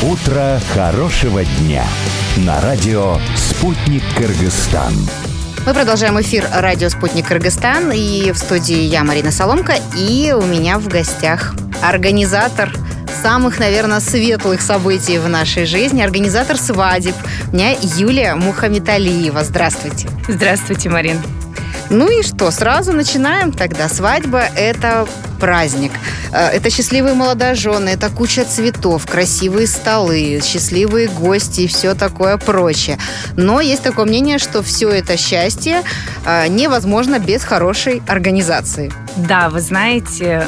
Утро хорошего дня на радио «Спутник Кыргызстан». Мы продолжаем эфир радио «Спутник Кыргызстан». И в студии я, Марина Соломка. И у меня в гостях организатор самых, наверное, светлых событий в нашей жизни. Организатор свадеб. У меня Юлия Мухаметалиева. Здравствуйте. Здравствуйте, Марин. Ну и что, сразу начинаем тогда. Свадьба – это праздник. Это счастливые молодожены, это куча цветов, красивые столы, счастливые гости и все такое прочее. Но есть такое мнение, что все это счастье невозможно без хорошей организации. Да, вы знаете,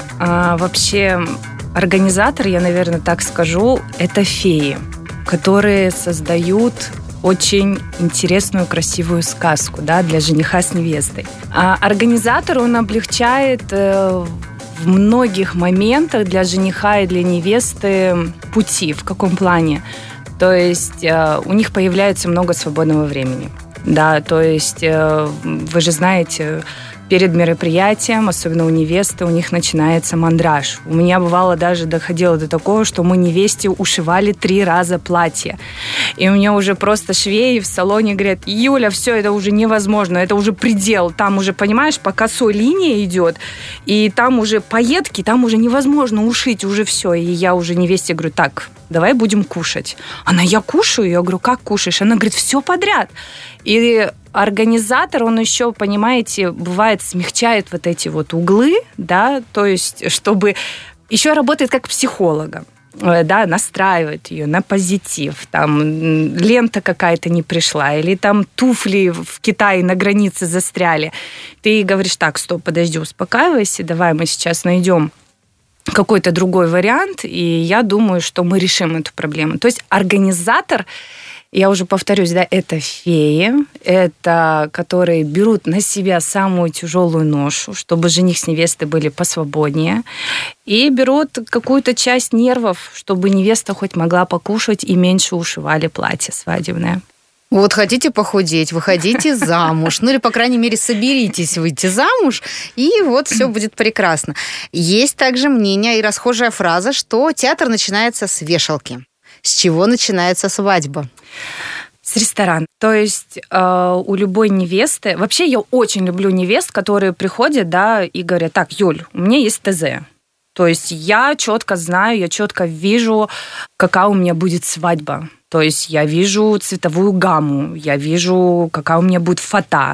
вообще организатор, я, наверное, так скажу, это феи, которые создают очень интересную, красивую сказку, да, для жениха с невестой. А организатор, он облегчает в многих моментах для жениха и для невесты пути. В каком плане? То есть у них появляется много свободного времени. Да, то есть вы же знаете, перед мероприятием, особенно у невесты, у них начинается мандраж. У меня бывало даже доходило до такого, что мы невесте ушивали 3 раза платье. И у меня уже просто швеи в салоне говорят: Юля, все, это уже невозможно, это уже предел. Там уже, понимаешь, по косой линии идет, и там уже пайетки, там уже невозможно ушить, уже все. И я уже невесте говорю: так, давай будем кушать. Она: я кушаю? Я говорю: как кушаешь? Она говорит: все подряд. И организатор, он еще, понимаете, бывает смягчает вот эти вот углы, да, то есть чтобы еще работает как психолога, да, настраивает ее на позитив, там лента какая-то не пришла, или там туфли в Китае на границе застряли. Ты говоришь: так, стоп, подожди, успокаивайся, давай мы сейчас найдем какой-то другой вариант, и я думаю, что мы решим эту проблему. То есть организатор, я уже повторюсь, да, это феи, это которые берут на себя самую тяжелую ношу, чтобы жених с невестой были посвободнее, и берут какую-то часть нервов, чтобы невеста хоть могла покушать и меньше ушивали платье свадебное. Вот хотите похудеть, выходите замуж. Ну или, по крайней мере, соберитесь выйти замуж, и вот все будет прекрасно. Есть также мнение и расхожая фраза, что театр начинается с вешалки. С чего начинается свадьба? С ресторана. То есть у любой невесты... Вообще я очень люблю невест, которые приходят, да, и говорят: так, Юль, у меня есть ТЗ. То есть я четко знаю, я четко вижу, какая у меня будет свадьба. То есть я вижу цветовую гамму, я вижу, какая у меня будет фата,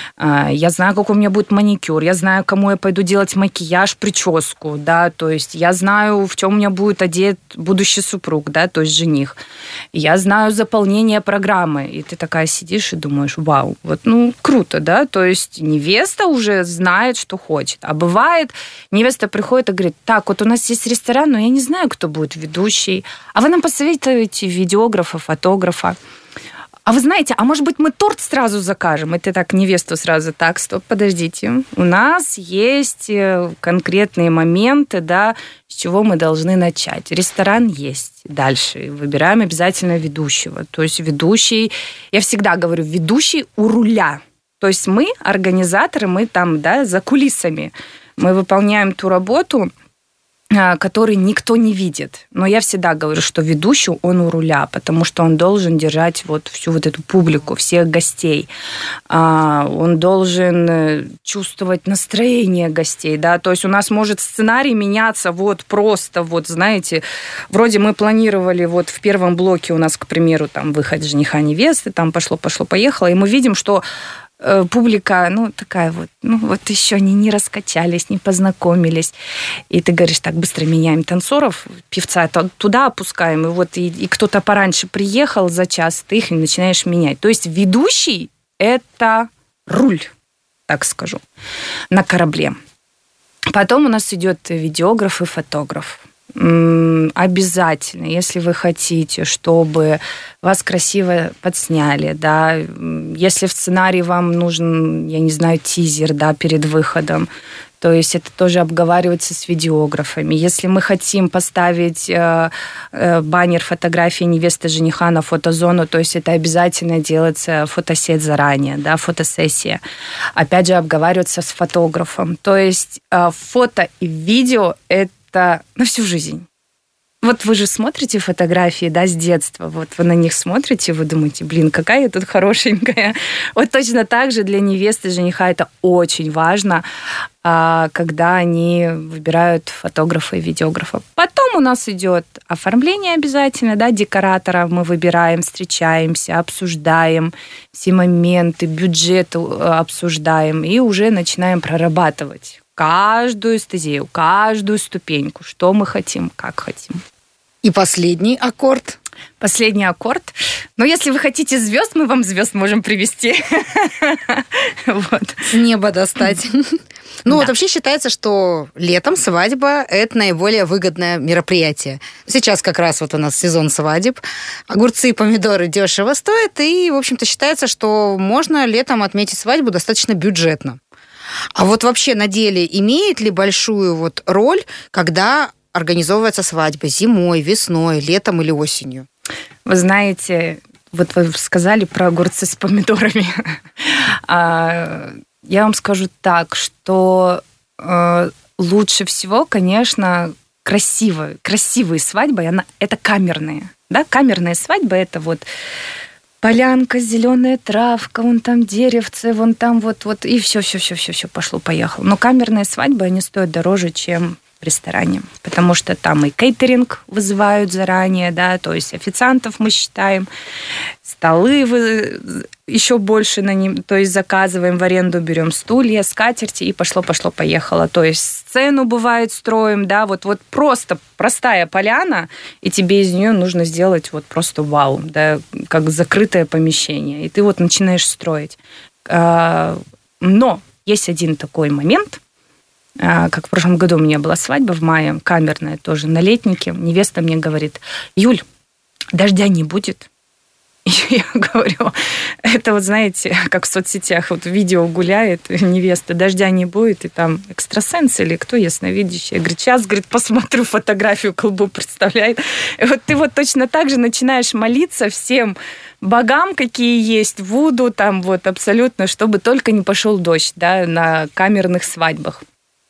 я знаю, какой у меня будет маникюр, я знаю, кому я пойду делать макияж, прическу, да, то есть я знаю, в чем у меня будет одет будущий супруг, да, то есть жених. Я знаю заполнение программы, и ты такая сидишь и думаешь: вау, вот, ну, круто, да, то есть невеста уже знает, что хочет. А бывает, невеста приходит и говорит: так, вот у нас есть ресторан, но я не знаю, кто будет ведущий, а вы нам посоветуете видеографа, фотографа. А вы знаете, а может быть, мы торт сразу закажем? И ты так невесту сразу: так, стоп, подождите. У нас есть конкретные моменты, да, с чего мы должны начать. Ресторан есть. Дальше выбираем обязательно ведущего. То есть ведущий, я всегда говорю, ведущий у руля. То есть мы, организаторы, мы там, да, за кулисами. Мы выполняем ту работу, который никто не видит. Но я всегда говорю, что ведущий, он у руля, потому что он должен держать вот всю вот эту публику, всех гостей. Он должен чувствовать настроение гостей, да, то есть у нас может сценарий меняться вот просто, вот, знаете, вроде мы планировали вот в первом блоке у нас, к примеру, там выход жениха-невесты, там пошло-поехало, и мы видим, что публика, ну, такая вот, ну, вот еще они не раскачались, не познакомились. И ты говоришь: так, быстро меняем танцоров, певца туда опускаем, и вот и кто-то пораньше приехал за час, ты их начинаешь менять. То есть ведущий – это руль, так скажу, на корабле. Потом у нас идет видеограф и фотограф. Обязательно, если вы хотите, чтобы вас красиво подсняли, да, если в сценарии вам нужен, я не знаю, тизер, да, перед выходом, то есть это тоже обговаривается с видеографами. Если мы хотим поставить баннер фотографии невесты жениха на фотозону, то есть это обязательно делается фотосет заранее, да, фотосессия. Опять же, обговаривается с фотографом. То есть фото и видео – это на всю жизнь. Вот вы же смотрите фотографии, да, с детства, вот вы на них смотрите, вы думаете, блин, какая я тут хорошенькая. Вот точно так же для невесты и жениха это очень важно, когда они выбирают фотографа и видеографа. Потом у нас идет оформление обязательно, да, декоратора мы выбираем, встречаемся, обсуждаем все моменты, бюджет обсуждаем и уже начинаем прорабатывать каждую эстезию, каждую ступеньку, что мы хотим, как хотим. И последний аккорд. Последний аккорд. Но если вы хотите звезд, мы вам звезд можем привезти. С неба достать. Ну, вот вообще считается, что летом свадьба – это наиболее выгодное мероприятие. Сейчас как раз вот у нас сезон свадеб. Огурцы и помидоры дешево стоят, и, в общем-то, считается, что можно летом отметить свадьбу достаточно бюджетно. А вот вообще на деле имеет ли большую вот роль, когда организовывается свадьба зимой, весной, летом или осенью? Вы знаете, вот вы сказали про огурцы с помидорами. Я вам скажу так, что лучше всего, конечно, красивые свадьбы, это камерные. Да? Камерные свадьбы – это вот полянка, зеленая травка, вон там деревце, вон там вот, и все пошло-поехало. Но камерные свадьбы, они стоят дороже, чем в ресторане, потому что там и кейтеринг вызывают заранее, да, то есть официантов мы считаем, столы еще больше на ним, то есть заказываем в аренду, берем стулья, скатерти и пошло-поехало. То есть сцену бывает строим, да, вот просто простая поляна, и тебе из нее нужно сделать вот просто вау, да, как закрытое помещение, и ты вот начинаешь строить. Но есть один такой момент, как в прошлом году у меня была свадьба в мае, камерная тоже, на Летнике. Невеста мне говорит: Юль, дождя не будет. И я говорю, это вот, знаете, как в соцсетях, вот видео гуляет невеста, дождя не будет, и там экстрасенс или кто, ясновидящий. Я говорю, сейчас, говорит, посмотрю фотографию, колбу представляет. И вот ты вот точно так же начинаешь молиться всем богам, какие есть, Вуду, там вот абсолютно, чтобы только не пошел дождь, да, на камерных свадьбах.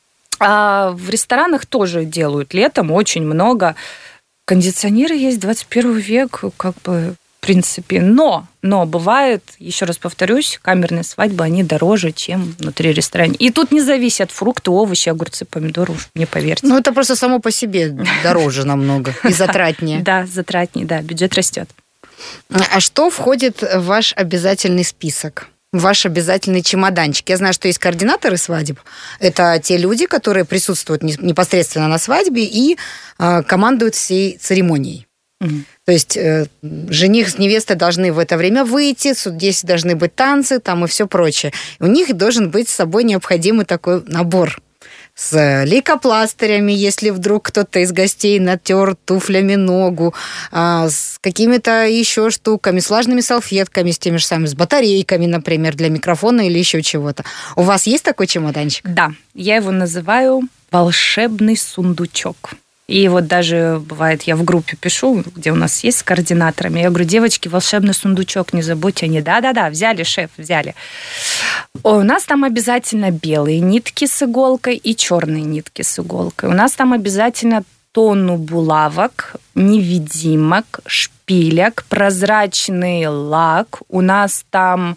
А в ресторанах тоже делают летом очень много. Кондиционеры есть, 21 век, как бы, в принципе. Но бывает, еще раз повторюсь, камерные свадьбы, они дороже, чем внутри ресторана. И тут не зависят фрукты, овощи, огурцы, помидоры, уж мне поверьте. Ну, это просто само по себе дороже намного и затратнее. Да, затратнее, да, бюджет растет. А что входит в ваш обязательный список? Ваш обязательный чемоданчик. Я знаю, что есть координаторы свадеб. Это те люди, которые присутствуют непосредственно на свадьбе и командуют всей церемонией. Mm-hmm. То есть жених с невестой должны в это время выйти, здесь должны быть танцы там и все прочее. У них должен быть с собой необходимый такой набор с лейкопластырями, если вдруг кто-то из гостей натер туфлями ногу, с какими-то еще штуками, с влажными салфетками, с теми же самыми, с батарейками, например, для микрофона или еще чего-то. У вас есть такой чемоданчик? Да, я его называю волшебный сундучок. И вот даже, бывает, я в группе пишу, где у нас есть с координаторами, я говорю, девочки, волшебный сундучок, не забудьте. Они, да-да-да, взяли, шеф, взяли. У нас там обязательно белые нитки с иголкой и черные нитки с иголкой. У нас там обязательно тонну булавок, невидимок, шпилек, прозрачный лак. У нас там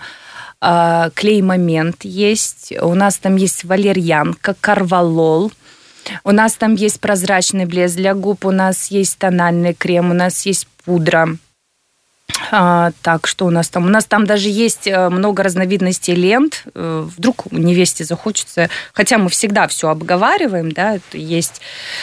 клей-момент есть. У нас там есть валерьянка, карвалол. У нас там есть прозрачный блеск для губ, у нас есть тональный крем, у нас есть пудра. Так, что у нас там? У нас там даже есть много разновидностей лент. Вдруг невесте захочется, хотя мы всегда все обговариваем, да, есть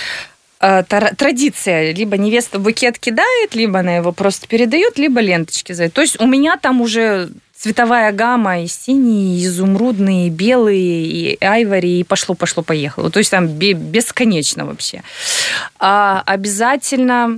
традиция, либо невеста букет кидает, либо она его просто передает, либо ленточки зовет. То есть у меня там уже цветовая гамма и синие, и изумрудные, и белые, и айвори, и пошло-поехало. То есть там бесконечно вообще. Обязательно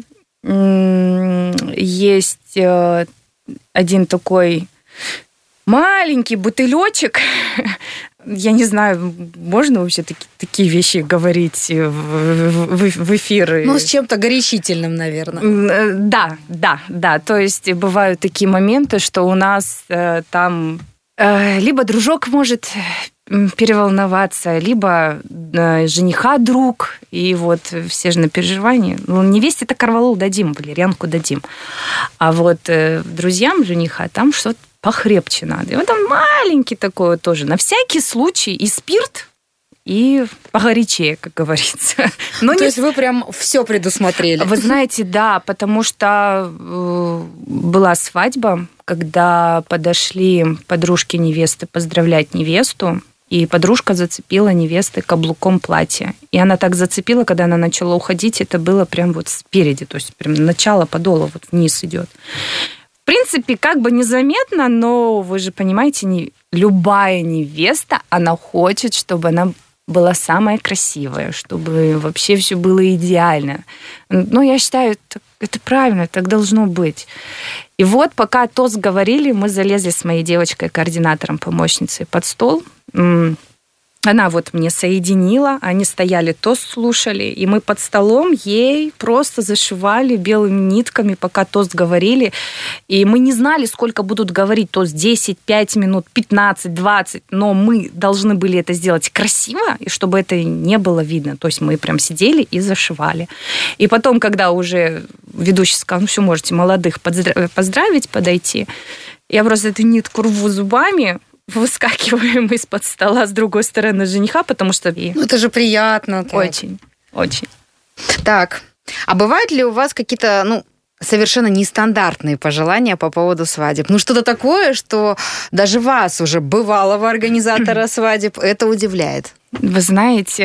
есть один такой маленький бутылечек. Я не знаю, можно вообще такие вещи говорить в эфир? Ну, с чем-то горячительным, наверное. Да. То есть бывают такие моменты, что у нас там либо дружок может переволноваться, либо жениха друг, и вот все же на переживании. Ну, невесте-то корвалол дадим, валерьянку дадим. А вот друзьям жениха там что-то похрепче надо. И вот там маленький такой вот тоже. На всякий случай и спирт, и погорячее, как говорится. Но То есть вы прям все предусмотрели. Вы знаете, да, потому что была свадьба, когда подошли подружки невесты поздравлять невесту, и подружка зацепила невесты каблуком платья. И она так зацепила, когда она начала уходить, это было прям вот спереди, то есть прям начало подола вот вниз идет. В принципе, как бы незаметно, но вы же понимаете, любая невеста, она хочет, чтобы она была самая красивая, чтобы вообще все было идеально. Но я считаю, это правильно, так должно быть. И вот пока тост говорили, мы залезли с моей девочкой, координатором, помощницей под стол. Она вот мне соединила, они стояли, тост слушали, и мы под столом ей просто зашивали белыми нитками, пока тост говорили. И мы не знали, сколько будут говорить тост, 10, 5 минут, 15, 20, но мы должны были это сделать красиво, и чтобы это не было видно. То есть мы прям сидели и зашивали. И потом, когда уже ведущий сказал, ну все, можете молодых поздравить, подойти, я просто эту нитку рву зубами, выскакиваем из-под стола с другой стороны жениха, потому что... Ну, это же приятно. Так. Очень, очень. Так, а бывают ли у вас какие-то, совершенно нестандартные пожелания по поводу свадеб? Ну, что-то такое, что даже вас, уже бывалого организатора свадеб, это удивляет? Вы знаете,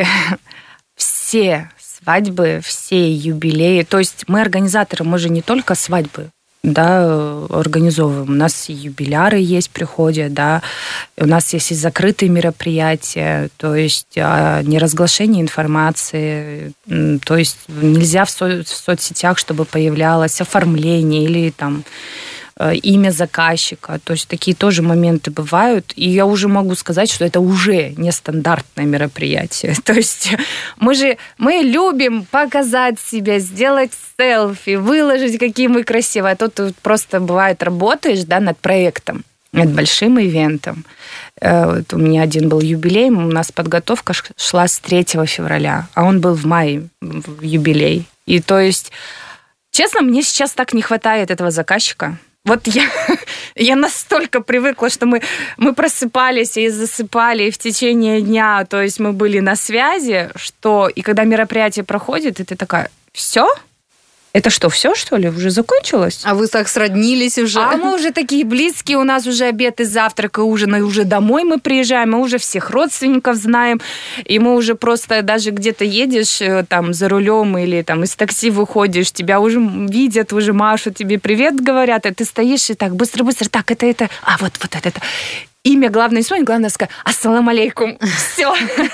все свадьбы, все юбилеи, то есть мы организаторы, мы же не только свадьбы, да, организовываем. У нас и юбиляры есть, приходят, да, у нас есть и закрытые мероприятия, то есть неразглашение информации, то есть нельзя в соцсетях, чтобы появлялось оформление или там имя заказчика, то есть такие тоже моменты бывают, и я уже могу сказать, что это уже нестандартное мероприятие, то есть мы любим показать себя, сделать селфи, выложить, какие мы красивые, а тут просто бывает работаешь, да, над проектом, над большим ивентом. Вот у меня один был юбилей, у нас подготовка шла с 3 февраля, а он был в мае, в юбилей, и то есть, честно, мне сейчас так не хватает этого заказчика. Вот я настолько привыкла, что мы просыпались и засыпали и в течение дня, то есть мы были на связи, что и когда мероприятие проходит, и ты такая, все? Это что, все, что ли? Уже закончилось? А вы так сроднились уже? А мы уже такие близкие, у нас уже обед и завтрак, и ужин, и уже домой мы приезжаем, мы уже всех родственников знаем, и мы уже просто даже где-то едешь там за рулем или там из такси выходишь, тебя уже видят, уже машут, тебе привет говорят, и ты стоишь и так быстро-быстро, так, это, а вот это. Имя главное не вспомнить, главное сказать «Ассалам алейкум». Все.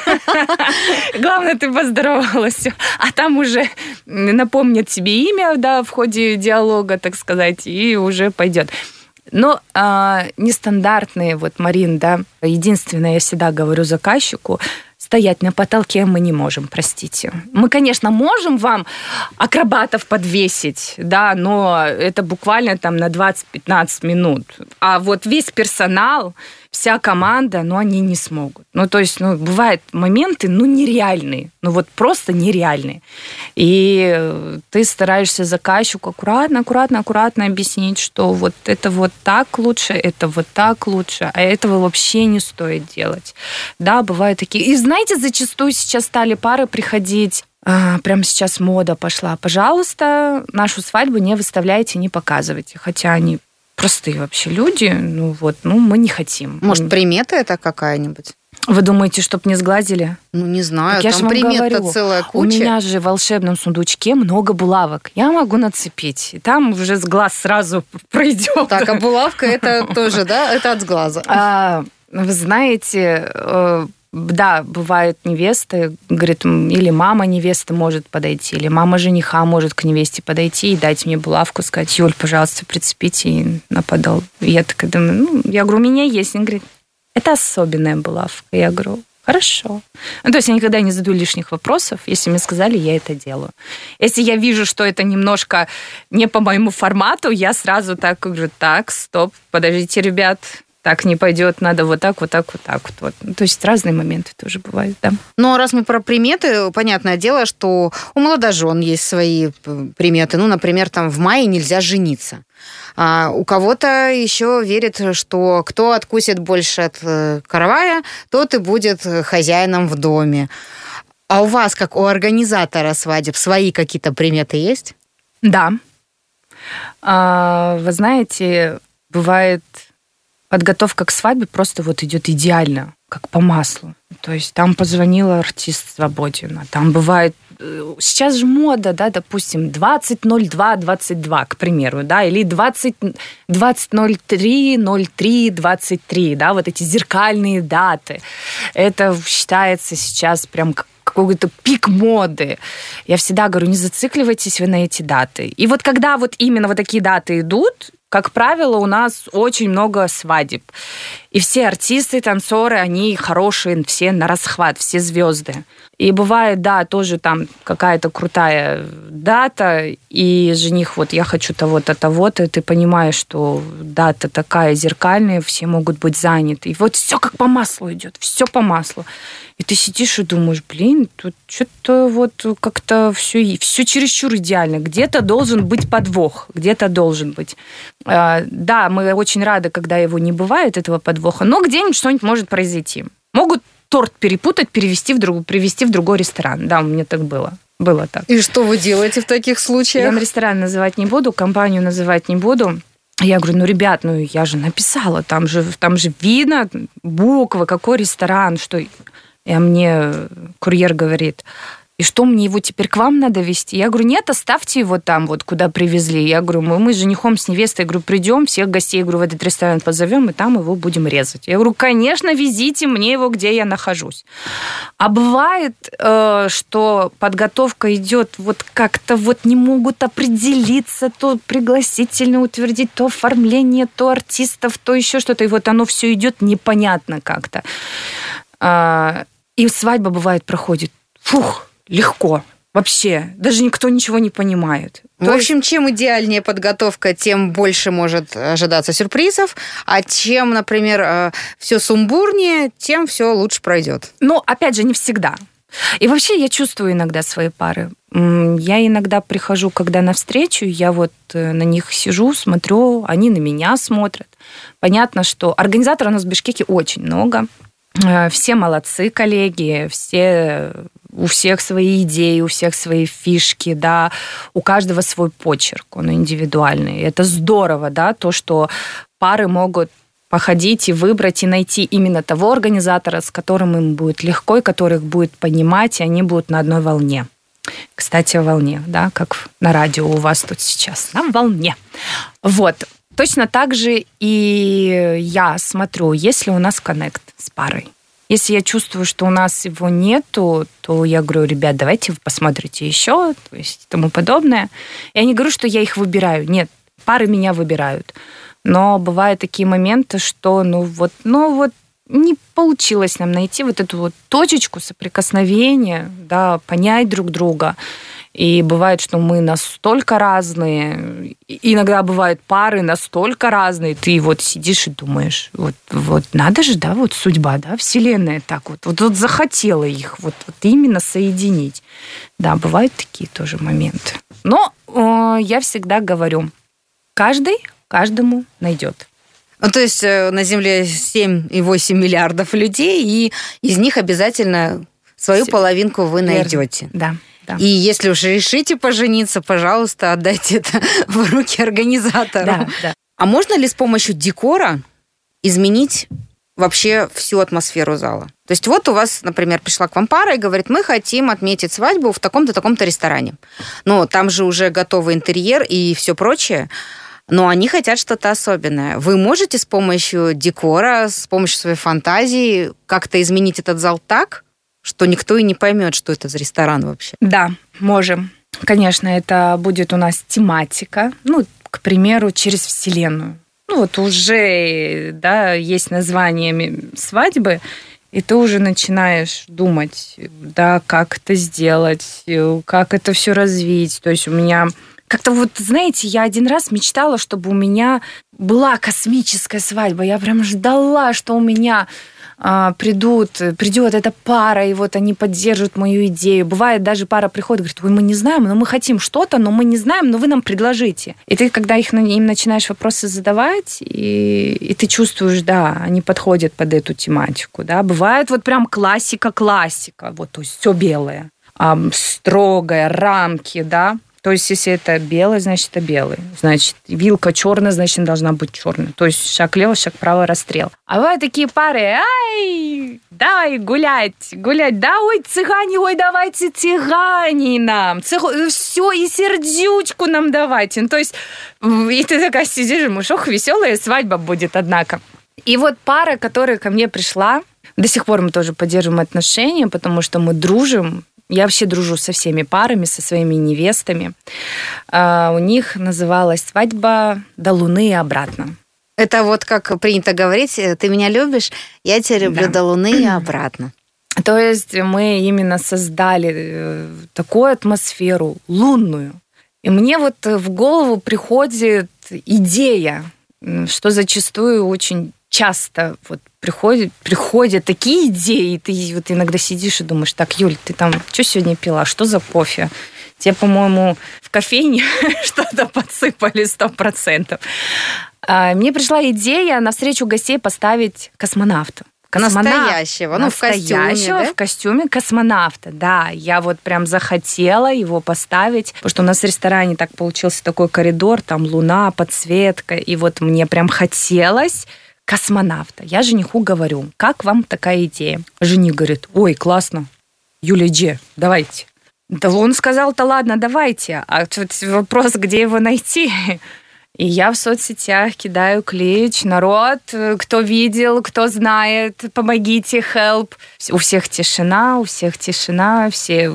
Главное, ты поздоровалась. Все. А там уже напомнят тебе имя, да, в ходе диалога, так сказать, и уже пойдет. Но нестандартные, вот, Марин, да, единственное, я всегда говорю заказчику, стоять на потолке мы не можем, простите. Мы, конечно, можем вам акробатов подвесить, да, но это буквально там на 20-15 минут. А вот весь персонал, вся команда, они не смогут. То есть, бывают моменты, нереальные. Вот просто нереальные. И ты стараешься заказчику аккуратно объяснить, что вот это вот так лучше, это вот так лучше, а этого вообще не стоит делать. Да, бывают такие. И знаете, зачастую сейчас стали пары приходить, прямо сейчас мода пошла. Пожалуйста, нашу свадьбу не выставляйте, не показывайте. Хотя они простые вообще люди, мы не хотим. Может, примета это какая-нибудь? Вы думаете, чтоб не сглазили? Не знаю, так там примет-то целая куча. У меня же в волшебном сундучке много булавок. Я могу нацепить, и там уже с глаз сразу пройдет. Так, а булавка это тоже, да? Это от сглаза. Вы знаете, да, бывают невесты, говорит, или мама невесты может подойти, или мама жениха может к невесте подойти и дать мне булавку, сказать: Юль, пожалуйста, прицепите и на подол. И я такая думаю, я говорю, у меня есть. Он говорит, это особенная булавка. Я говорю, хорошо. То есть я никогда не задаю лишних вопросов. Если мне сказали, я это делаю. Если я вижу, что это немножко не по моему формату, я сразу так говорю, так, стоп, подождите, ребят, так не пойдет, надо вот так, вот так, вот так вот. То есть разные моменты тоже бывают, да. Ну, а раз мы про приметы, понятное дело, что у молодожен есть свои приметы. Ну, например, там в мае нельзя жениться. А у кого-то еще верит, что кто откусит больше от каравая, тот и будет хозяином в доме. А у вас, как у организатора свадеб, свои какие-то приметы есть? Да. Вы знаете, бывает... Подготовка к свадьбе просто вот идет идеально, как по маслу. То есть там позвонила артист Свободина, там бывает... Сейчас же мода, да, допустим, 20.02.22, к примеру, да, или 20.03.03.23, да, вот эти зеркальные даты. Это считается сейчас прям какой-то пик моды. Я всегда говорю, не зацикливайтесь вы на эти даты. И вот когда вот именно вот такие даты идут, как правило, у нас очень много свадеб. И все артисты, танцоры, они хорошие, все на расхват, все звезды. И бывает, да, тоже там какая-то крутая дата, и жених, вот я хочу того-то, того-то, и ты понимаешь, что дата такая зеркальная, все могут быть заняты. И вот все как по маслу идет, все по маслу. И ты сидишь и думаешь, блин, тут что-то вот как-то все чересчур идеально. Где-то должен быть подвох, где-то должен быть. Да, мы очень рады, когда его не бывает, этого подвоха, но где-нибудь что-нибудь может произойти. Могут торт перепутать, привезти в другой ресторан. Да, у меня так было. Было так. И что вы делаете в таких случаях? Я ресторан называть не буду, компанию называть не буду. Я говорю, ну, ребят, ну, я же написала, там же видно буквы, какой ресторан, что... И мне курьер говорит, и что, мне его теперь к вам надо везти? Я говорю, нет, оставьте его там, вот куда привезли. Я говорю, мы с женихом, с невестой, я говорю, придем, всех гостей, я говорю, в этот ресторан позовем, и там его будем резать. Я говорю, конечно, везите мне его, где я нахожусь. А бывает, что подготовка идет, вот как-то вот не могут определиться, то пригласительно утвердить, то оформление, то артистов, то еще что-то, и вот оно все идет непонятно как-то. И свадьба, бывает, проходит, легко. Вообще, даже никто ничего не понимает. В общем, чем идеальнее подготовка, тем больше может ожидаться сюрпризов, а чем, например, все сумбурнее, тем все лучше пройдет. Но, опять же, не всегда. И вообще я чувствую иногда свои пары. Я иногда прихожу, когда навстречу, я вот на них сижу, смотрю, они на меня смотрят. Понятно, что организаторов у нас в Бишкеке очень много. Все молодцы, коллеги, у всех свои идеи, у всех свои фишки, да, у каждого свой почерк, он индивидуальный. Это здорово, да, то, что пары могут походить и выбрать, и найти именно того организатора, с которым им будет легко, и который их будет понимать, и они будут на одной волне. Кстати, о волне, да, как на радио у вас тут сейчас, на волне. Вот. Точно так же и я смотрю, есть ли у нас коннект с парой. Если я чувствую, что у нас его нету, то я говорю, ребят, давайте вы посмотрите еще, то есть и тому подобное. Я не говорю, что я их выбираю. Нет, пары меня выбирают. Но бывают такие моменты, что ну вот не получилось нам найти вот эту вот точечку соприкосновения, да, понять друг друга. И бывает, что мы настолько разные, иногда бывают пары настолько разные, ты вот сидишь и думаешь, вот надо же, да, вот судьба, да, вселенная так вот захотела их вот именно соединить. Да, бывают такие тоже моменты. Но я всегда говорю, каждый каждому найдет. Ну, то есть на Земле 7,8 миллиардов людей, и из них обязательно свою половинку вы найдете. Да. Да. И если уж решите пожениться, пожалуйста, отдайте это в руки организатора. Да. А можно ли с помощью декора изменить вообще всю атмосферу зала? То есть вот у вас, например, пришла к вам пара и говорит, мы хотим отметить свадьбу в таком-то, таком-то ресторане. Но там же уже готовый интерьер и все прочее. Но они хотят что-то особенное. Вы можете с помощью декора, с помощью своей фантазии как-то изменить этот зал так, что никто и не поймет, что это за ресторан вообще? Да, можем. Конечно, это будет у нас тематика, к примеру, через Вселенную. Вот уже, да, есть название свадьбы, и ты уже начинаешь думать, да, как это сделать, как это все развить. То есть у меня как-то вот, знаете, я один раз мечтала, чтобы у меня была космическая свадьба. Я прям ждала, что у меня придет эта пара, и вот они поддержат мою идею. Бывает, даже пара приходит и говорит: ой, мы не знаем, но мы хотим что-то, но мы не знаем, но вы нам предложите. И ты, когда им начинаешь вопросы задавать, и ты чувствуешь, да, они подходят под эту тематику, да. Бывает вот прям классика, вот, то есть все белое, строгое, рамки, да. То есть, если это белый, значит, это белый. Значит, вилка черная, значит, она должна быть черной. То есть, шаг лево, шаг право, расстрел. А бывают такие пары: ай, давай гулять. Да, ой, цыгане, ой, давайте цыгане нам. Все, и сердючку нам давайте. Ну, то есть, и ты такая сидишь, думаешь, ох, веселая свадьба будет, однако. И вот пара, которая ко мне пришла, до сих пор мы тоже поддерживаем отношения, потому что мы дружим. Я вообще дружу со всеми парами, со своими невестами. У них называлась свадьба «До Луны и обратно». Это вот как принято говорить: ты меня любишь, я тебя люблю, до Луны и обратно. То есть мы именно создали такую атмосферу лунную. И мне вот в голову приходит идея, что зачастую очень часто вот приходят такие идеи, и ты вот иногда сидишь и думаешь: так, Юль, ты там что сегодня пила? Что за кофе? Тебе, по-моему, в кофейне что-то подсыпали 100%. Мне пришла идея на встречу гостей поставить космонавта. Настоящего, в костюме, да? В костюме космонавта, да. Я вот прям захотела его поставить, потому что у нас в ресторане так получился такой коридор, там луна, подсветка, и вот мне прям хотелось космонавта. Я жениху говорю: как вам такая идея? Жених говорит: ой, классно. Юля, где? Давайте. Да он сказал: да ладно, давайте. А тут вопрос, где его найти? И я в соцсетях кидаю клич: народ, кто видел, кто знает, помогите, help. У всех тишина, все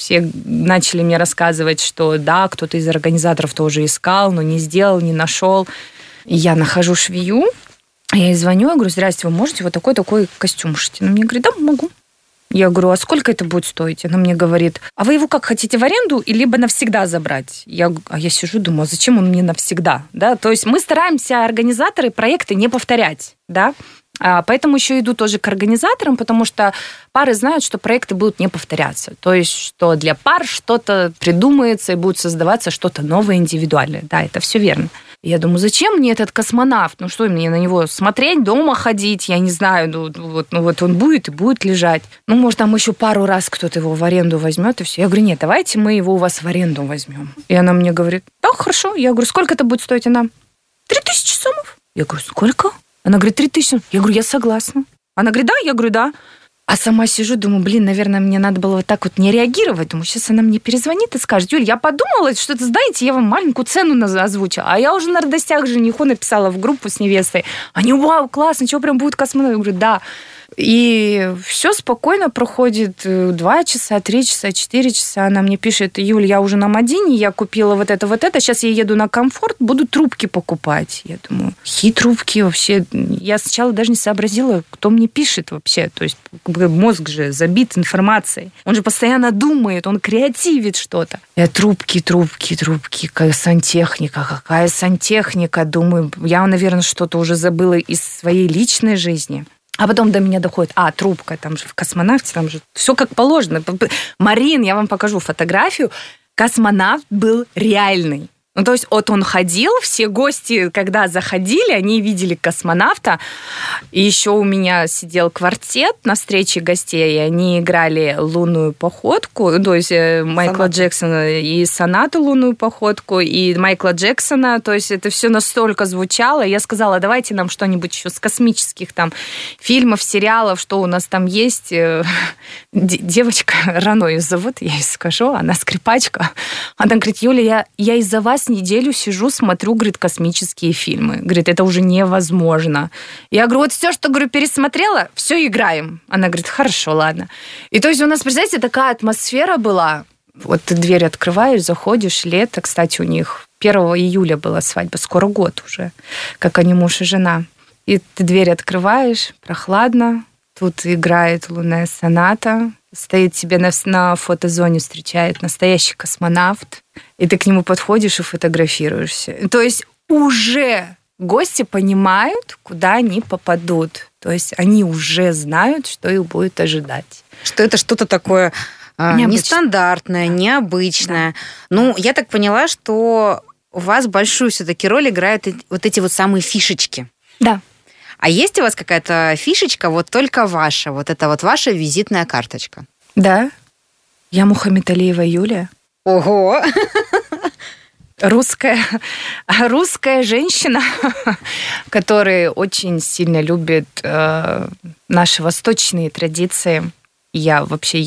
начали мне рассказывать, что да, кто-то из организаторов тоже искал, но не сделал, не нашел. И я нахожу швею, я ей звоню, я говорю: здрасте, вы можете вот такой костюм шить? Она мне говорит: да, могу. Я говорю: а сколько это будет стоить? Она мне говорит: а вы его как хотите, в аренду или либо навсегда забрать? Я сижу, думаю: а зачем он мне навсегда? Да? То есть мы стараемся, организаторы, проекты не повторять. Да? Поэтому еще иду тоже к организаторам, потому что пары знают, что проекты будут не повторяться. То есть, что для пар что-то придумается и будет создаваться что-то новое, индивидуальное. Да, это все верно. И я думаю: зачем мне этот космонавт? Ну что мне на него смотреть, дома ходить? Я не знаю, вот он будет и будет лежать. Ну, может, там еще пару раз кто-то его в аренду возьмет и все. Я говорю: нет, давайте мы его у вас в аренду возьмем. И она мне говорит: да, хорошо. Я говорю: сколько это будет стоить? Она: 3000 сомов. Я говорю: сколько? Она говорит: 3000. Я говорю: я согласна. Она говорит: да? Я говорю: да. А сама сижу, думаю: наверное, мне надо было вот так вот не реагировать. Думаю, сейчас она мне перезвонит и скажет: Юль, я подумала, что это, знаете, я вам маленькую цену озвучила. А я уже на радостях жениху написала в группу с невестой. Они: вау, классно, что прям будет космонавт? Я говорю: да. И все спокойно проходит 2 часа, 3 часа, 4 часа. Она мне пишет: Юль, я уже на Мадине, я купила вот это. Сейчас я еду на Комфорт, буду трубки покупать. Я думаю: какие трубки вообще? Я сначала даже не сообразила, кто мне пишет вообще. То есть мозг же забит информацией. Он же постоянно думает, он креативит что-то. Я: трубки, какая сантехника. Думаю, я, наверное, что-то уже забыла из своей личной жизни. А потом до меня доходит: трубка, там же в космонавте, там же все как положено. Марин, я вам покажу фотографию. Космонавт был реальный. Ну, то есть вот он ходил, все гости, когда заходили, они видели космонавта. И еще у меня сидел квартет на встрече гостей, и они играли лунную походку, то есть Майкла Джексона и сонату лунную походку, и Майкла Джексона, то есть это все настолько звучало. Я сказала: давайте нам что-нибудь еще с космических там фильмов, сериалов, что у нас там есть. Девочка, Рано ее зовут, я ей скажу, она скрипачка. Она говорит: Юля, я из-за вас неделю сижу, смотрю, говорит, космические фильмы. Говорит, это уже невозможно. Я говорю: вот все, что, говорю, пересмотрела, все играем. Она говорит: хорошо, ладно. И то есть у нас, представляете, такая атмосфера была. Вот ты дверь открываешь, заходишь, лето. Кстати, у них 1 июля была свадьба, скоро год уже, как они муж и жена. И ты дверь открываешь, прохладно, тут играет лунная соната, стоит тебе на фотозоне, встречает настоящий космонавт, и ты к нему подходишь и фотографируешься. То есть уже гости понимают, куда они попадут. То есть они уже знают, что их будет ожидать. Что это что-то такое нестандартное, необычное. Да. Ну, я так поняла, что у вас большую все-таки роль играют вот эти вот самые фишечки. Да. А есть у вас какая-то фишечка, вот только ваша, вот это вот ваша визитная карточка? Да. Я Мухаммедалиева Юлия. Ого! Русская женщина, которая очень сильно любит наши восточные традиции. Я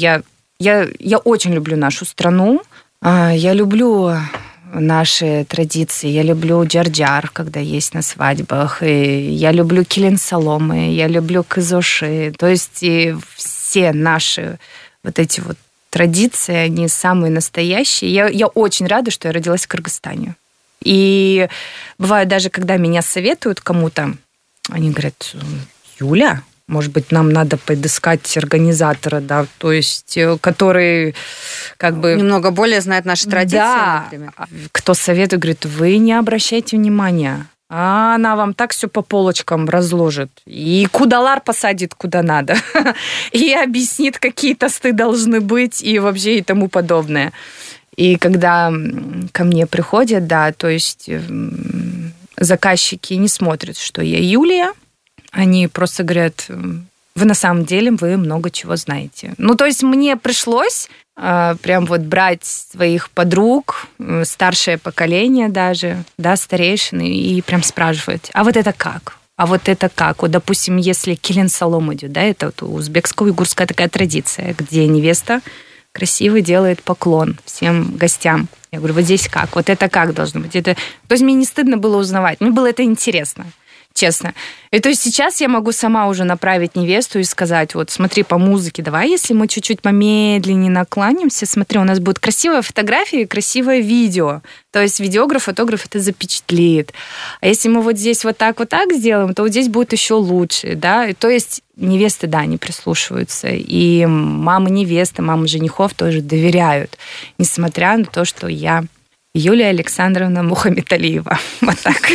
очень люблю нашу страну. Я люблю наши традиции. Я люблю джар-джар, когда есть на свадьбах. И я люблю килин-соломы, я люблю кызоши. То есть и все наши вот эти вот традиции, они самые настоящие. Я очень рада, что я родилась в Кыргызстане. И бывает даже, когда меня советуют кому-то, они говорят: Юля, может быть, нам надо подыскать организатора, да, то есть, который как бы... Немного более знает наши традиции, да, например. Кто советует, говорит: вы не обращайте внимания. А она вам так все по полочкам разложит. И кудалар посадит куда надо. И объяснит, какие тосты должны быть, и вообще и тому подобное. И когда ко мне приходят, да, то есть заказчики не смотрят, что я Юлия. Они просто говорят: вы на самом деле, вы много чего знаете. Ну, то есть мне пришлось прям вот брать своих подруг, старшее поколение даже, да, старейшины, и прям спрашивать: а вот это как? А вот это как? Вот, допустим, если килин-солом идет, да, это вот узбекско-уйгурская такая традиция, где невеста красиво делает поклон всем гостям. Я говорю: вот здесь как? Вот это как должно быть? То есть мне не стыдно было узнавать. Мне было это интересно. Честно. И то есть сейчас я могу сама уже направить невесту и сказать: вот смотри, по музыке, давай, если мы чуть-чуть помедленнее наклонимся, смотри, у нас будет красивая фотография и красивое видео. То есть видеограф, фотограф это запечатлеет. А если мы вот здесь вот так сделаем, то вот здесь будет еще лучше, да. И то есть невесты, да, они прислушиваются. И мамы невесты, мамы женихов тоже доверяют, несмотря на то, что я Юлия Александровна Мухаммедалиева. Вот так.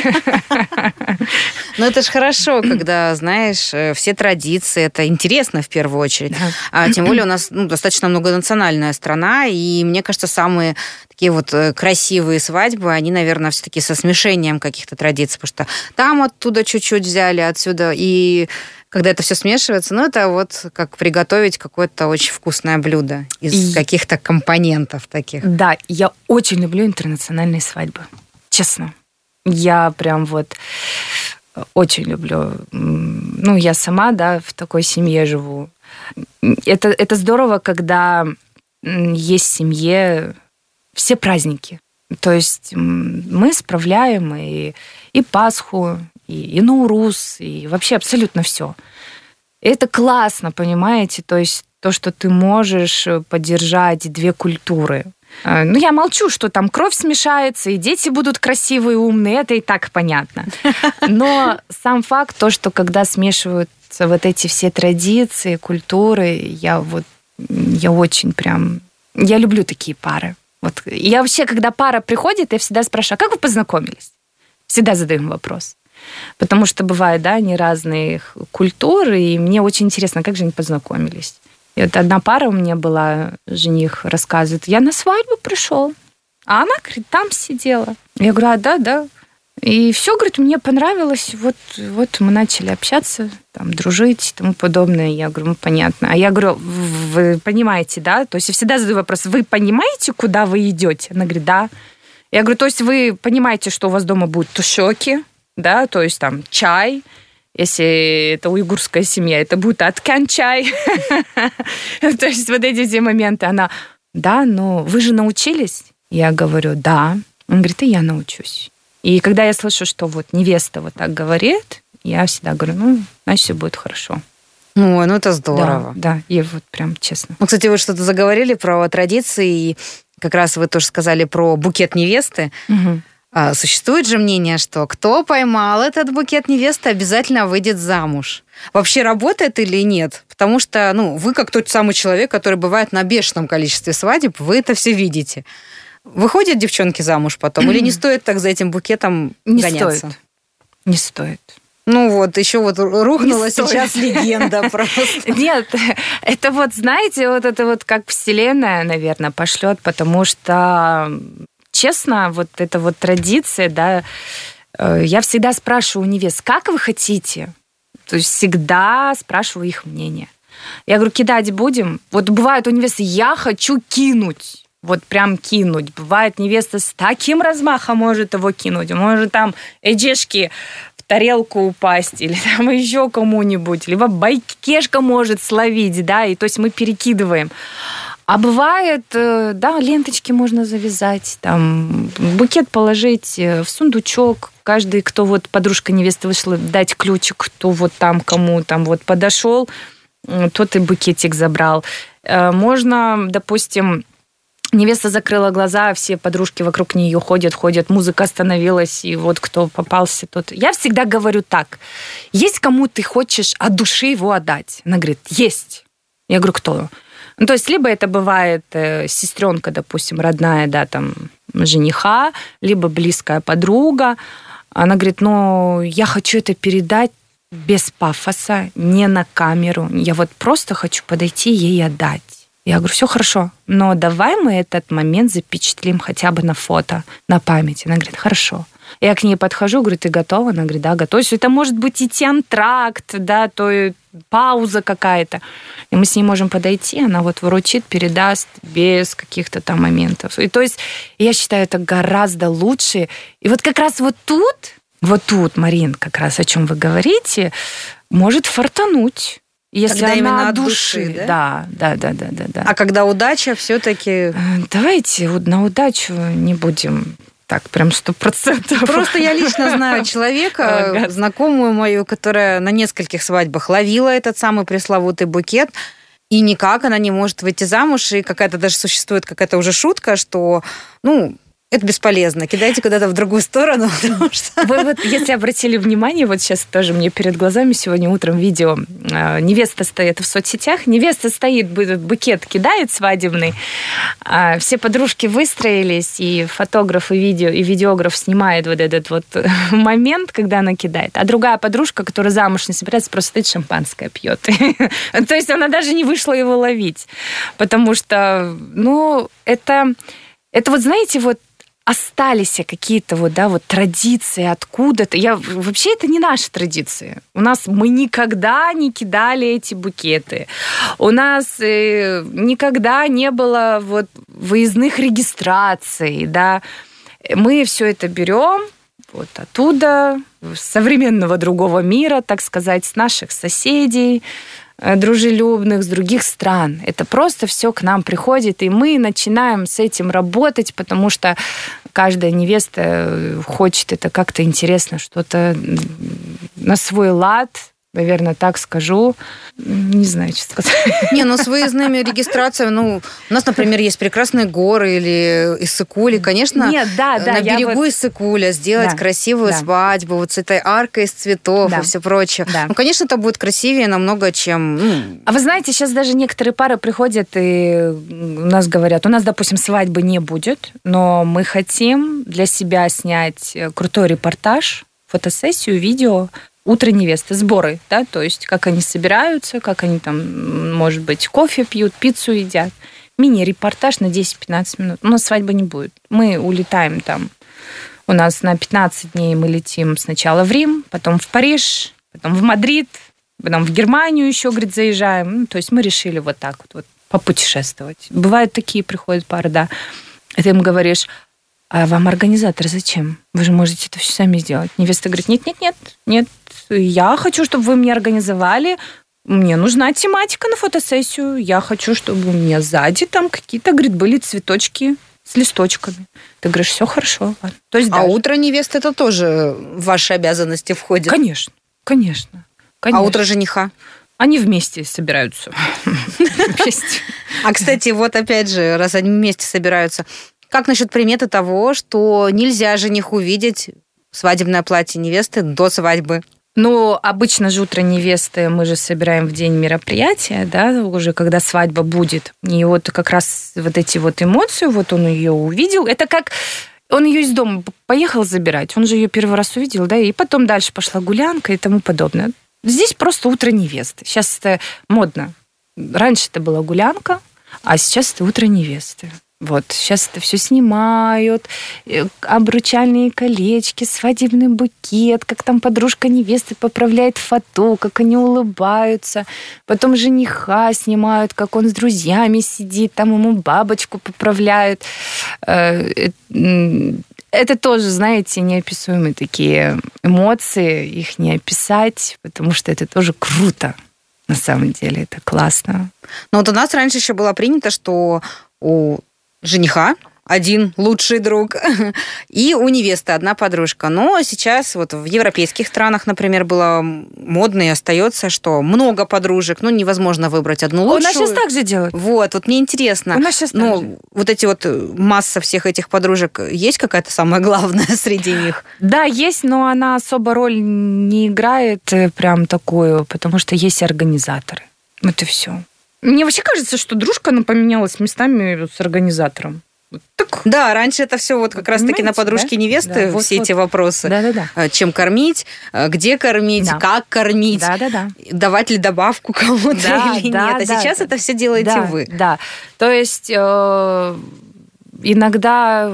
Ну, это же хорошо, когда знаешь все традиции. Это интересно в первую очередь. Да. А тем более у нас достаточно многонациональная страна, и мне кажется, самые такие вот красивые свадьбы, они, наверное, все-таки со смешением каких-то традиций, потому что там оттуда чуть-чуть взяли, отсюда, и когда это все смешивается, ну, это вот как приготовить какое-то очень вкусное блюдо из каких-то компонентов таких. Да, я очень люблю интернациональные свадьбы. Честно. Я прям вот очень люблю. Ну, я сама, да, в такой семье живу. Это здорово, когда есть в семье все праздники. То есть мы справляем и Пасху, и Наурус, и вообще абсолютно все. Это классно, понимаете? То есть то, что ты можешь поддержать две культуры. Ну, я молчу, что там кровь смешается, и дети будут красивые, умные, это и так понятно. Но сам факт, то, что когда смешиваются вот эти все традиции, культуры, я очень прям... Я люблю такие пары. Вот. Я вообще, когда пара приходит, я всегда спрашиваю: а как вы познакомились? Всегда задаем вопрос. Потому что бывает, да, они разных культур, и мне очень интересно, как же они познакомились. И вот одна пара у меня была, жених рассказывает: я на свадьбу пришел, а она, говорит, там сидела. Я говорю: да. И все, говорит, мне понравилось. Вот мы начали общаться, там, дружить и тому подобное. Я говорю: понятно. А я говорю: вы понимаете, да? То есть я всегда задаю вопрос: вы понимаете, куда вы идете? Она говорит: да. Я говорю: то есть вы понимаете, что у вас дома будут тушёки, да, то есть там чай. Если это уйгурская семья, это будет аткан-чай. То есть вот эти все моменты. Она: да, но вы же научились? Я говорю: да. Он говорит: и я научусь. И когда я слышу, что вот невеста вот так говорит, я всегда говорю: значит, все будет хорошо. Ой, это здорово. Да, и вот прям честно. Ну, кстати, вы что-то заговорили про традиции, и как раз вы тоже сказали про букет невесты. Угу. Существует же мнение, что кто поймал этот букет невесты, обязательно выйдет замуж. Вообще работает или нет? Потому что, вы как тот самый человек, который бывает на бешеном количестве свадеб, вы это все видите. Выходят девчонки замуж потом, или не стоит так за этим букетом гоняться? Не стоит. Еще рухнула сейчас легенда просто. Нет, это знаете, это как Вселенная, наверное, пошлет, потому что, честно, эта традиция, да, я всегда спрашиваю у невест, как вы хотите? То есть всегда спрашиваю их мнение. Я говорю, кидать будем? Бывает у невесты, я хочу кинуть. Прям кинуть. Бывает, невеста с таким размахом может его кинуть. Может там эджешки в тарелку упасть или там еще кому-нибудь. Либо байкешка может словить, да, и то есть мы перекидываем. А бывает, да, ленточки можно завязать, там, букет положить в сундучок. Каждый, кто подружка невесты вышла, дать ключик, кто там кому там подошел, тот и букетик забрал. Можно, допустим, невеста закрыла глаза, все подружки вокруг нее ходят, музыка остановилась, и кто попался, тот... Я всегда говорю так, есть кому ты хочешь от души его отдать? Она говорит, есть. Я говорю, кто? То есть либо это бывает сестренка, допустим, родная, да, там, жениха, либо близкая подруга. Она говорит, я хочу это передать без пафоса, не на камеру. Я просто хочу подойти ей отдать. Я говорю, все хорошо, но давай мы этот момент запечатлим хотя бы на фото, на память. Она говорит, хорошо. Я к ней подхожу, говорю, ты готова? Она говорит, да, готова. Это может быть и антракт, да, то и пауза какая-то. И мы с ней можем подойти, она вручит, передаст без каких-то там моментов. И то есть я считаю, это гораздо лучше. И как раз тут, Марин, как раз о чем вы говорите, может фартануть. Если когда она именно от души, да? Да. А когда удача, все-таки... Давайте на удачу не будем так прям 100%. Просто я лично знаю человека, знакомую мою, которая на нескольких свадьбах ловила этот самый пресловутый букет, и никак она не может выйти замуж, и какая-то даже существует какая-то уже шутка, что, это бесполезно. Кидайте куда-то в другую сторону, потому что... Вы если обратили внимание, сейчас тоже мне перед глазами сегодня утром видео. Невеста стоит в соцсетях, невеста стоит, букет кидает свадебный. Все подружки выстроились, и фотограф, и видеограф снимает этот момент, когда она кидает. А другая подружка, которая замуж не собирается, просто стоит, шампанское пьет. То есть она даже не вышла его ловить. Потому что, это знаете, остались какие-то традиции откуда-то. Вообще это не наши традиции. Мы никогда не кидали эти букеты. У нас никогда не было выездных регистраций, да. Мы все это берем оттуда, с современного другого мира, так сказать, с наших соседей, дружелюбных, с других стран. Это просто все к нам приходит, и мы начинаем с этим работать, потому что каждая невеста хочет это как-то интересно, что-то на свой лад, наверное, так скажу. Не знаю, что сказать. С выездными регистрациями, у нас, например, есть прекрасные горы или Иссык-Куль, конечно, на берегу Иссык-Куля сделать красивую свадьбу с этой аркой из цветов и все прочее. Да. Конечно, это будет красивее намного, чем... А вы знаете, сейчас даже некоторые пары приходят и у нас говорят, у нас, допустим, свадьбы не будет, но мы хотим для себя снять крутой репортаж, фотосессию, видео, утро невесты, сборы, да, то есть как они собираются, как они там, может быть, кофе пьют, пиццу едят. Мини-репортаж на 10-15 минут. У нас свадьбы не будет. Мы улетаем там. У нас на 15 дней мы летим сначала в Рим, потом в Париж, потом в Мадрид, потом в Германию еще, говорит, заезжаем. То есть мы решили так попутешествовать. Бывают такие, приходят пары, да. И ты им говоришь, а вам организатор зачем? Вы же можете это все сами сделать. Невеста говорит, нет. Я хочу, чтобы вы мне организовали. Мне нужна тематика на фотосессию. Я хочу, чтобы у меня сзади там какие-то, говорит, были цветочки с листочками. Ты говоришь, все хорошо. Ладно. То есть а утро невесты это тоже в ваши обязанности входит? Конечно. А утро жениха? Они вместе собираются. А, кстати, опять же, раз они вместе собираются, Как насчет приметы того, что нельзя жениху видеть свадебное платье невесты до свадьбы? Ну, обычно же утро невесты мы же собираем в день мероприятия, да, уже когда свадьба будет. И вот как раз вот эти вот эмоции, вот он ее увидел. Это как он ее из дома поехал забирать, он же ее первый раз увидел, да, и потом дальше пошла гулянка и тому подобное. Здесь просто утро невесты. Сейчас это модно. Раньше это была гулянка, а сейчас это утро невесты. Вот, сейчас это все снимают, обручальные колечки, свадебный букет, как там подружка невесты поправляет фото, как они улыбаются. Потом жениха снимают, как он с друзьями сидит, там ему бабочку поправляют. Это тоже, знаете, неописуемые такие эмоции, их не описать, потому что это тоже круто. На самом деле, это классно. Но вот у нас раньше еще было принято, что у жениха один лучший друг, и у невесты одна подружка. Но сейчас вот в европейских странах, например, было модно и остается, что много подружек, ну, невозможно выбрать одну лучшую. У нас сейчас так же делают. Вот мне интересно. У нас сейчас так же. Вот эти вот масса всех этих подружек, есть какая-то самая главная среди них? Да, есть, но она особо роль не играет прям такую, потому что есть организаторы. Вот и все. Мне вообще кажется, что дружка, она поменялась местами с организатором. Вот так. Да, раньше это все вот как раз-таки на подружки невесты, да, вот, все эти вопросы. Да. Чем кормить, где кормить, Да. как кормить, Да. давать ли добавку кому-то или нет. А сейчас это все делаете вы. Да, то есть иногда...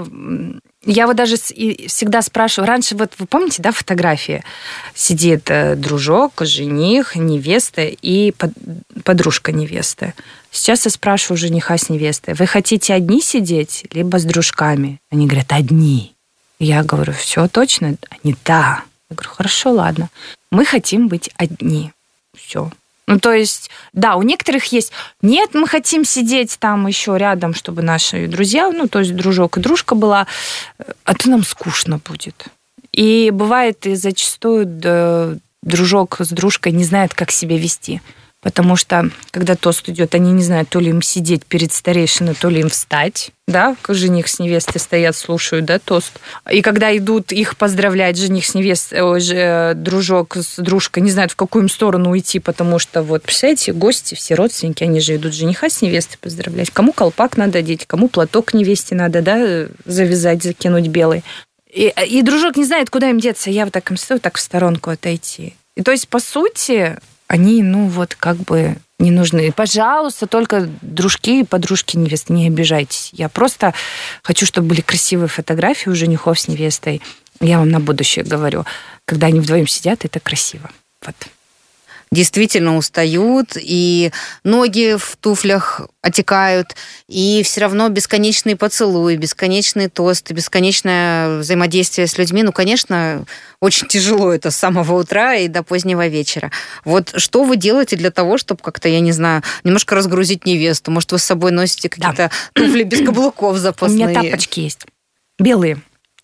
Я вот даже всегда спрашиваю, раньше, вот вы помните, да, фотографии? Сидит дружок, жених, невеста и подружка невесты. Сейчас я спрашиваю жениха с невестой, вы хотите одни сидеть, либо с дружками? Они говорят, одни. Я говорю, все точно? Они, да. Я говорю, хорошо, ладно. Мы хотим быть одни. Все. Ну, то есть, да, у некоторых есть, нет, мы хотим сидеть там еще рядом, чтобы наши друзья, ну, то есть дружок и дружка была, а то нам скучно будет. И бывает, и зачастую дружок с дружкой не знает, как себя вести. Потому что, когда тост идет, они не знают, то ли им сидеть перед старейшиной, то ли им встать. Да, жених с невестой стоят, слушают, да, тост. И когда идут их поздравлять, жених с невестой, дружок с дружкой, не знают, в какую им сторону уйти, потому что, вот, представляете, гости, все родственники, они же идут жениха с невестой поздравлять. Кому колпак надо одеть, кому платок невесте надо, да, завязать, закинуть белый. И дружок не знает, куда им деться. Я вот так им стою, так в сторонку отойти. И то есть, по сути... Они, ну, вот, как бы не нужны. Пожалуйста, только дружки и подружки невесты, не обижайтесь. Я просто хочу, чтобы были красивые фотографии у женихов с невестой. Я вам на будущее говорю. Когда они вдвоем сидят, это красиво. Вот. Действительно устают, и ноги в туфлях отекают, и все равно бесконечные поцелуи, бесконечные тосты, бесконечное взаимодействие с людьми. Ну, конечно, очень тяжело это с самого утра и до позднего вечера. Вот что вы делаете для того, чтобы как-то, я не знаю, немножко разгрузить невесту? Может, вы с собой носите какие-то туфли без каблуков запасные? У меня тапочки есть. Белые.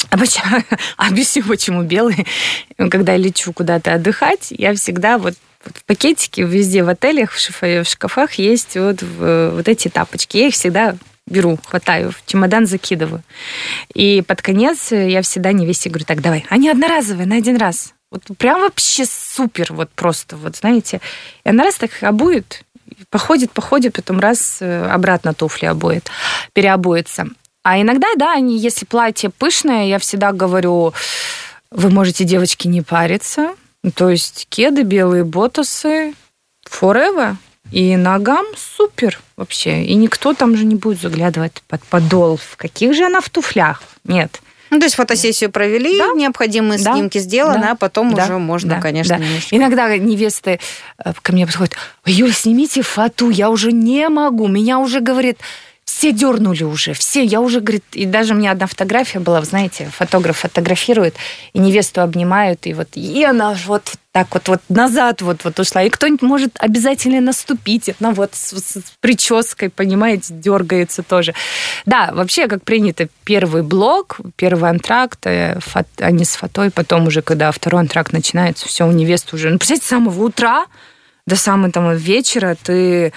Объясню, почему белые. Когда я лечу куда-то отдыхать, я всегда вот в пакетике везде в отелях, в шкафах есть вот эти тапочки. Я их всегда беру, хватаю, в чемодан закидываю. И под конец я всегда невесте говорю, так, давай, они одноразовые, на один раз. Вот прям вообще супер, вот просто, вот знаете. И она раз так обует, походит, потом раз обратно туфли обует, переобуется. А иногда, да, они, если платье пышное, я всегда говорю, вы можете, девочки, не париться. То есть кеды, белые ботосы, forever. И ногам супер вообще. И никто там же не будет заглядывать под подол. В каких же она в туфлях? Нет. Ну, то есть фотосессию провели, да? Необходимые снимки сделаны, а потом уже можно, конечно. Да. Иногда невесты ко мне подходят, Юль, снимите фату, я уже не могу. Меня уже, говорит, все дернули уже, все. Я уже, говорит, и даже у меня одна фотография была, вы знаете, фотограф фотографирует, и невесту обнимают, и она вот так вот назад вот ушла. И кто-нибудь может обязательно наступить. Она вот с прической, понимаете, дергается тоже. Да, вообще, как принято, первый блок, первый антракт, они с фотой, потом уже, когда второй антракт начинается, все, у невесты уже, представляете, с самого утра до самого там вечера ты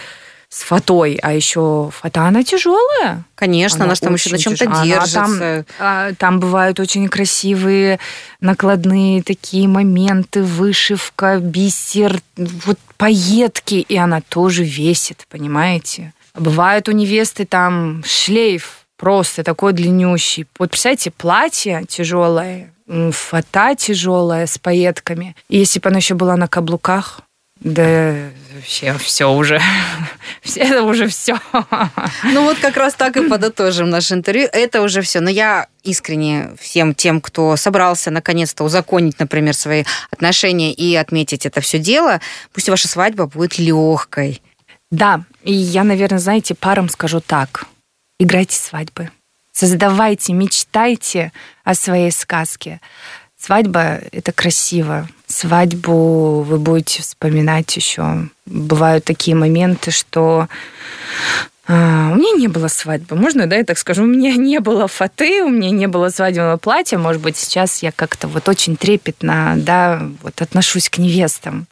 с фатой, а еще фата, она тяжелая. Конечно, она же там еще на чем-то держится. Там бывают очень красивые накладные такие моменты, вышивка, бисер, вот пайетки, и она тоже весит, понимаете? Бывает у невесты там шлейф просто такой длиннющий. Вот представляете, платье тяжелое, фата тяжелая с пайетками. И если бы она еще была на каблуках, да все уже. Это уже все. Ну вот как раз так и подытожим наше интервью. Это уже все. Но я искренне всем тем, кто собрался наконец-то узаконить, например, свои отношения и отметить это все дело, пусть ваша свадьба будет легкой. Да, и я, наверное, знаете, парам скажу так. Играйте свадьбы. Создавайте, мечтайте о своей сказке. Свадьба – это красиво. Свадьбу вы будете вспоминать еще. Бывают такие моменты, что у меня не было свадьбы. Можно, да, я так скажу? У меня не было фаты, у меня не было свадебного платья. Может быть, сейчас я как-то вот очень трепетно, да, вот отношусь к невестам.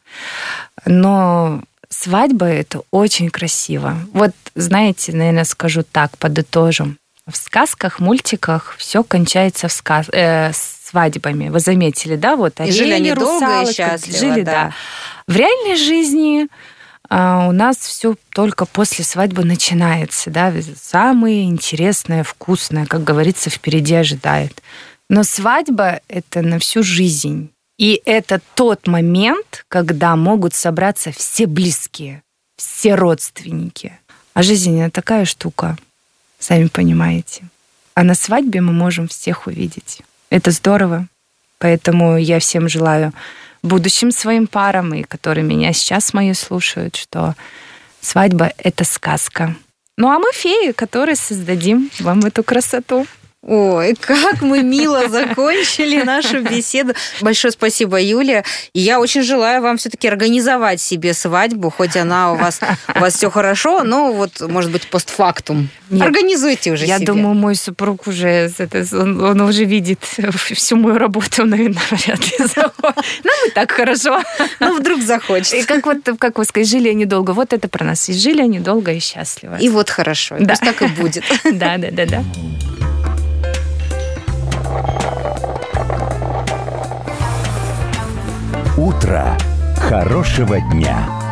Но свадьба – это очень красиво. Вот, знаете, наверное, скажу так, подытожим. В сказках, мультиках все кончается свадьбами. Вы заметили, да? Вот и жили они долго и счастливо. Жили, да. В реальной жизни у нас все только после свадьбы начинается, да? Самое интересное, вкусное, как говорится, впереди ожидает. Но свадьба – это на всю жизнь. И это тот момент, когда могут собраться все близкие, все родственники. А жизнь – это такая штука, сами понимаете. А на свадьбе мы можем всех увидеть. Это здорово. Поэтому я всем желаю, будущим своим парам, и которые меня сейчас мои слушают, что свадьба – это сказка. Ну а мы феи, которые создадим вам эту красоту. Ой, как мы мило закончили нашу беседу. Большое спасибо, Юлия. И я очень желаю вам все-таки организовать себе свадьбу, хоть она у вас все хорошо, но вот, может быть, постфактум. Нет, организуйте уже я себе. Я думаю, мой супруг уже, он уже видит всю мою работу, наверное, вряд ли заходит. Нам и так хорошо. Ну, вдруг захочет. И как вы сказали, жили они долго. Вот это про нас. И жили они долго и счастливо. И вот хорошо. Да. Пусть так и будет. Да. Утро хорошего дня.